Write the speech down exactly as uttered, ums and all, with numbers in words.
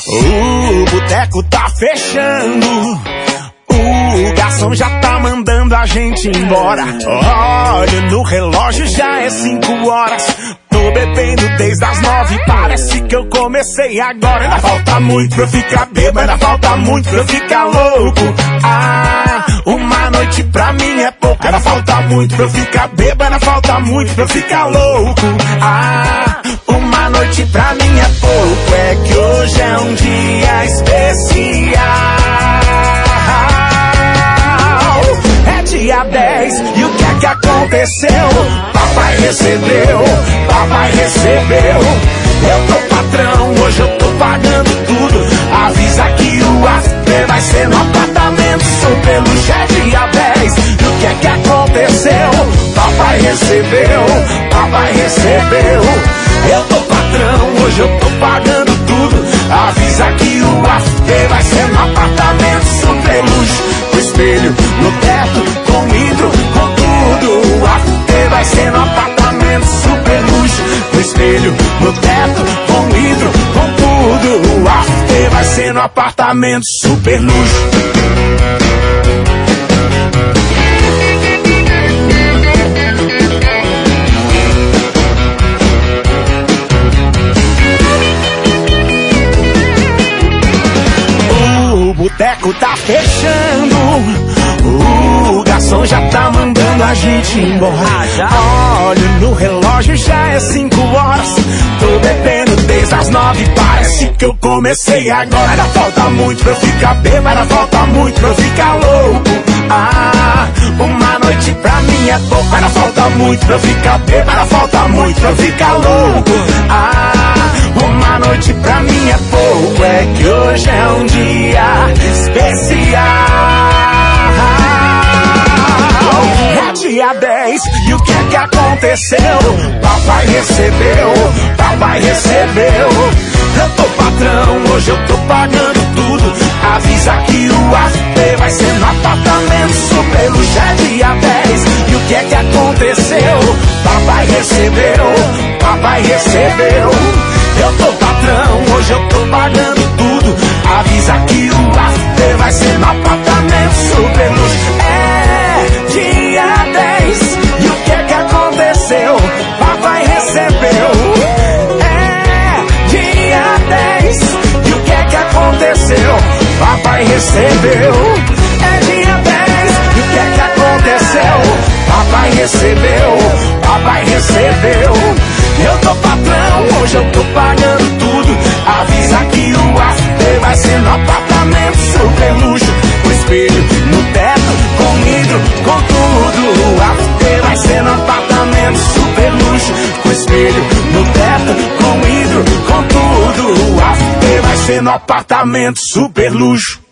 O boteco tá fechando, o garçom já tá mandando a gente embora. Olha no relógio, já é cinco horas. Tô bebendo desde as nove, parece que eu comecei agora. Ainda falta muito pra eu ficar bêbado, ainda falta muito pra eu ficar louco. Ah, uma noite pra mim é pouco. Ainda falta muito pra eu ficar bêbado, ainda falta muito pra eu ficar louco. Ah, uma noite pra mim é pouco. É que hoje é um dia especial. É dia dez e o que é que aconteceu? Papai recebeu, papai recebeu. Eu tô patrão, hoje eu tô pagando tudo. Avisa que o after vai ser no apartamento super luxo. É dia dez e o que é que aconteceu? Papai recebeu, papai recebeu. Eu tô patrão, hoje eu tô pagando tudo. Avisa que o after vai ser no apartamento super luxo. Com espelho no teto, com hidro, com tudo. O after vai ser no apartamento super luxo. Com espelho no teto, com hidro, com tudo. O after vai ser no apartamento super luxo. O boteco tá fechando, o garçom já tá mandando a gente embora. Olha no relógio, já é cinco horas. Tô bebendo desde as nove, parece que eu comecei agora. Ainda falta muito pra eu ficar bêbado, ainda falta muito pra eu ficar louco. Ah, uma noite pra mim é pouco. Ainda falta muito pra eu ficar bêbado, ainda falta muito pra eu ficar louco. Ah, uma noite pra mim é pouco. É que hoje é um dia especial. É dia dez e o que é que aconteceu? Papai recebeu, papai recebeu. Eu tô patrão, hoje eu tô pagando tudo. Avisa que o after vai ser no apartamento super luxo. É dia dez e o que é que aconteceu? Papai recebeu, papai recebeu. Eu tô patrão, hoje eu tô pagando tudo. Avisa que o after vai ser no apartamento super luxo. É dia dez e o que é que aconteceu? Papai recebeu. É dia dez e o que é que aconteceu? Papai recebeu. É dia dez e o que é que aconteceu? Papai recebeu, papai recebeu. Eu tô patrão, hoje eu tô pagando tudo. Avisa que o after vai ser no apartamento super luxo. Com espelho no teto, com hidro, com tudo. O after vai ser no apartamento super luxo. Com espelho no teto, com hidro, com tudo. O after vai ser no apartamento super luxo.